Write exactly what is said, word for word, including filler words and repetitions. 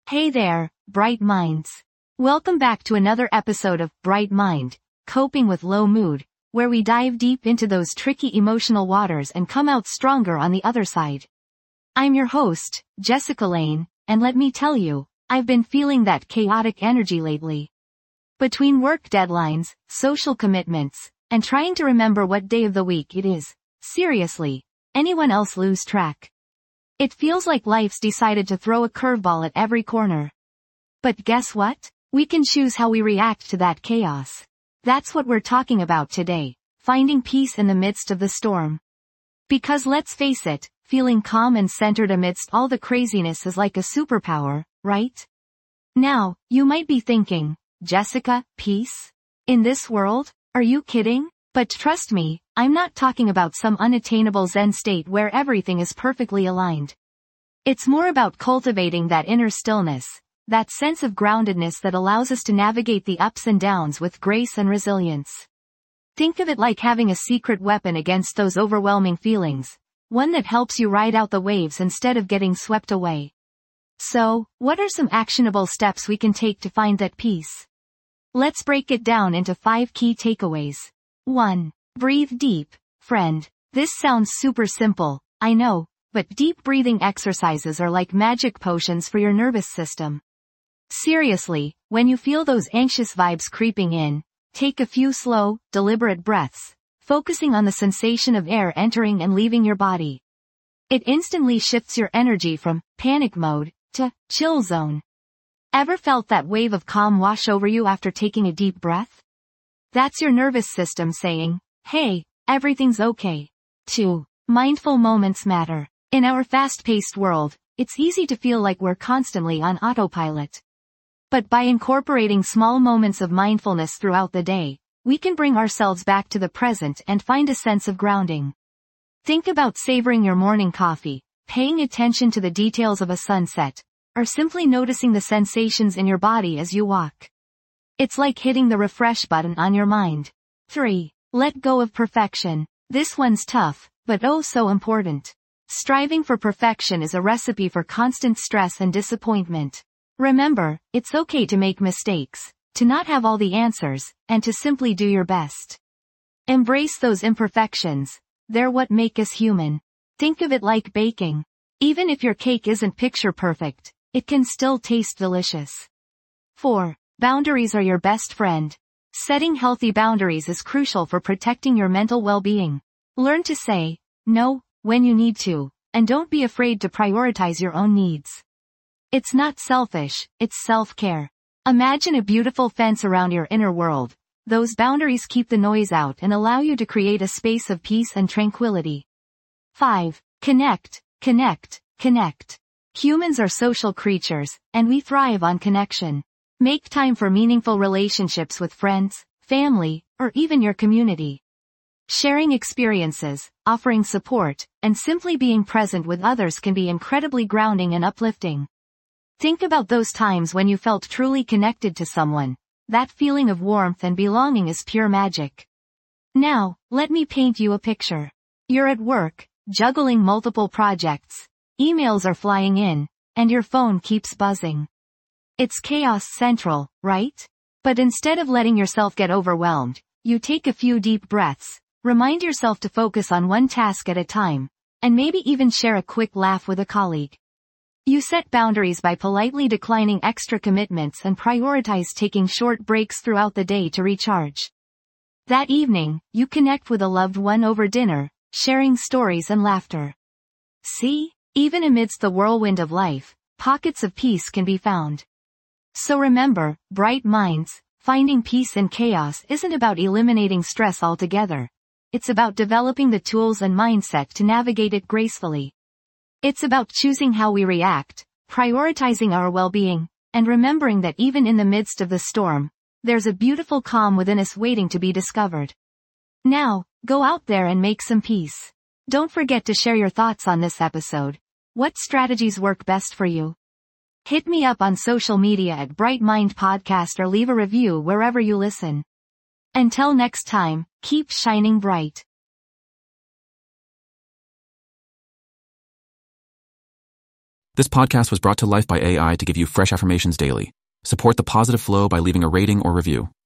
Hey there, bright minds. Welcome back to another episode of Bright Mind, Coping with Low Mood, where we dive deep into those tricky emotional waters and come out stronger on the other side. I'm your host, Jessica Lane, and let me tell you, I've been feeling that chaotic energy lately. Between work deadlines, social commitments, and trying to remember what day of the week it is, seriously, anyone else lose track? It feels like life's decided to throw a curveball at every corner. But guess what? We can choose how we react to that chaos. That's what we're talking about today, finding peace in the midst of the storm. Because let's face it, feeling calm and centered amidst all the craziness is like a superpower, right? Now, you might be thinking, Jessica, peace? In this world? Are you kidding? But trust me, I'm not talking about some unattainable Zen state where everything is perfectly aligned. It's more about cultivating that inner stillness, that sense of groundedness that allows us to navigate the ups and downs with grace and resilience. Think of it like having a secret weapon against those overwhelming feelings, one that helps you ride out the waves instead of getting swept away. So, what are some actionable steps we can take to find that peace? Let's break it down into five key takeaways. one. Breathe deep, friend. This sounds super simple, I know, but deep breathing exercises are like magic potions for your nervous system. Seriously, when you feel those anxious vibes creeping in, take a few slow, deliberate breaths, focusing on the sensation of air entering and leaving your body. It instantly shifts your energy from panic mode to chill zone. Ever felt that wave of calm wash over you after taking a deep breath? That's your nervous system saying, hey, everything's okay. two. Mindful moments matter. In our fast-paced world, it's easy to feel like we're constantly on autopilot. But by incorporating small moments of mindfulness throughout the day, we can bring ourselves back to the present and find a sense of grounding. Think about savoring your morning coffee, paying attention to the details of a sunset, or simply noticing the sensations in your body as you walk. It's like hitting the refresh button on your mind. three. Let go of perfection. This one's tough, but oh so important. Striving for perfection is a recipe for constant stress and disappointment. Remember, it's okay to make mistakes, to not have all the answers, and to simply do your best. Embrace those imperfections. They're what make us human. Think of it like baking. Even if your cake isn't picture perfect, it can still taste delicious. four. Boundaries are your best friend. Setting healthy boundaries is crucial for protecting your mental well-being. Learn to say no when you need to, and don't be afraid to prioritize your own needs. It's not selfish, it's self-care. Imagine a beautiful fence around your inner world. Those boundaries keep the noise out and allow you to create a space of peace and tranquility. five. Connect, connect, connect. Humans are social creatures, and we thrive on connection. Make time for meaningful relationships with friends, family, or even your community. Sharing experiences, offering support, and simply being present with others can be incredibly grounding and uplifting. Think about those times when you felt truly connected to someone. That feeling of warmth and belonging is pure magic. Now, let me paint you a picture. You're at work, juggling multiple projects. Emails are flying in, and your phone keeps buzzing. It's chaos central, right? But instead of letting yourself get overwhelmed, you take a few deep breaths, remind yourself to focus on one task at a time, and maybe even share a quick laugh with a colleague. You set boundaries by politely declining extra commitments and prioritize taking short breaks throughout the day to recharge. That evening, you connect with a loved one over dinner, sharing stories and laughter. See? Even amidst the whirlwind of life, pockets of peace can be found. So remember, bright minds, finding peace in chaos isn't about eliminating stress altogether. It's about developing the tools and mindset to navigate it gracefully. It's about choosing how we react, prioritizing our well-being, and remembering that even in the midst of the storm, there's a beautiful calm within us waiting to be discovered. Now, go out there and make some peace. Don't forget to share your thoughts on this episode. What strategies work best for you? Hit me up on social media at Bright Mind Podcast or leave a review wherever you listen. Until next time, keep shining bright. This podcast was brought to life by A I to give you fresh affirmations daily. Support the positive flow by leaving a rating or review.